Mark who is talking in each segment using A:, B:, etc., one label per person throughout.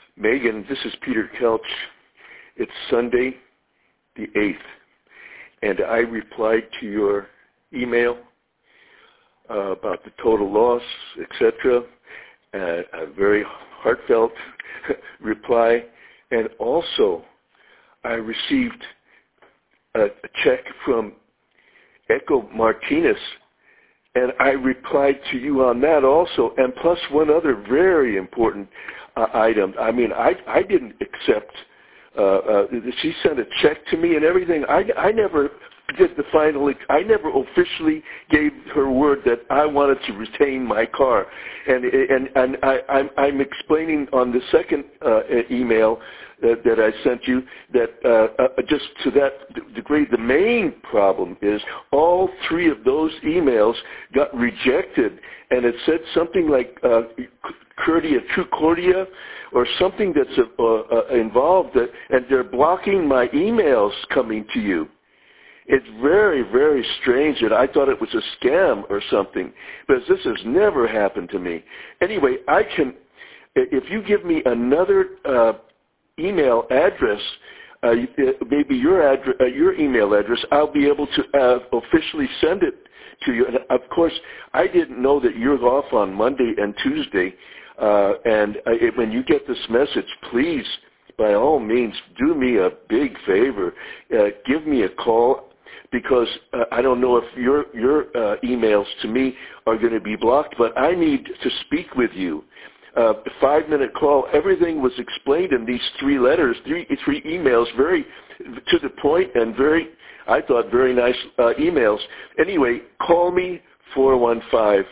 A: Megan, this is Peter Kelch. It's Sunday, the 8th, and I replied to your email about the total loss, etc., a very heartfelt reply, and also I received a check from Echo Martinez, and I replied to you on that also, and plus one other very important item. I mean, I didn't accept, she sent a check to me and everything. I never did the final, I never officially gave her word that I wanted to retain my car. And I'm explaining on the second email that I sent you that just to that degree, the main problem is all three of those emails got rejected, and it said something like Trucordia or something that's involved, and they're blocking my emails coming to you. It's very, very strange, and I thought it was a scam or something, because this has never happened to me. Anyway, I can, if you give me another email address, maybe your email address, I'll be able to officially send it to you. And of course, I didn't know that you're off on Monday and Tuesday, when you get this message, please, by all means, do me a big favor. Give me a call, because I don't know if your emails to me are going to be blocked, but I need to speak with you. 5-minute call. Everything was explained in these three letters, three emails, very to the point and very, I thought, very nice emails. Anyway, call me 415-821-7770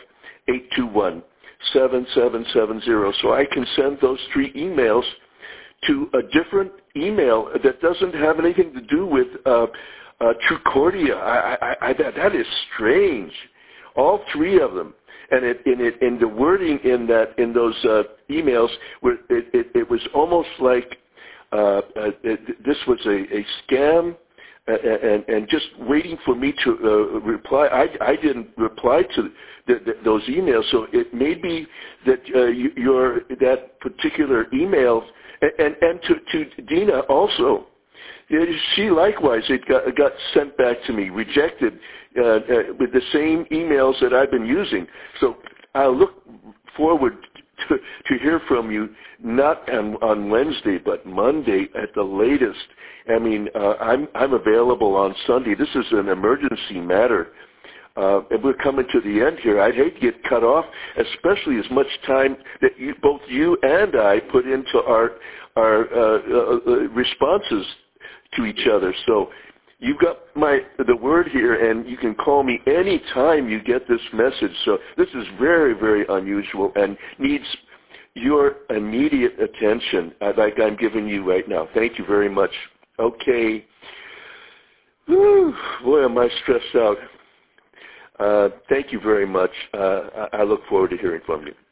A: so I can send those three emails to a different email that doesn't have anything to do with Trucordia. That is strange. All three of them. And in the wording in those emails, it was almost like this was a scam, and just waiting for me to reply. I didn't reply to those emails, so it may be that that particular email, and to Dina also. She likewise, it got sent back to me, rejected with the same emails that I've been using. So I look forward to hear from you, not on Wednesday, but Monday at the latest. I mean, I'm available on Sunday. This is an emergency matter. And we're coming to the end here. I'd hate to get cut off, especially as much time that both you and I put into our responses to each other. So you've got the word here, and you can call me any time you get this message. So this is very, very unusual and needs your immediate attention, like I'm giving you right now. Thank you very much. Okay. Whew, boy, am I stressed out. Thank you very much. I look forward to hearing from you.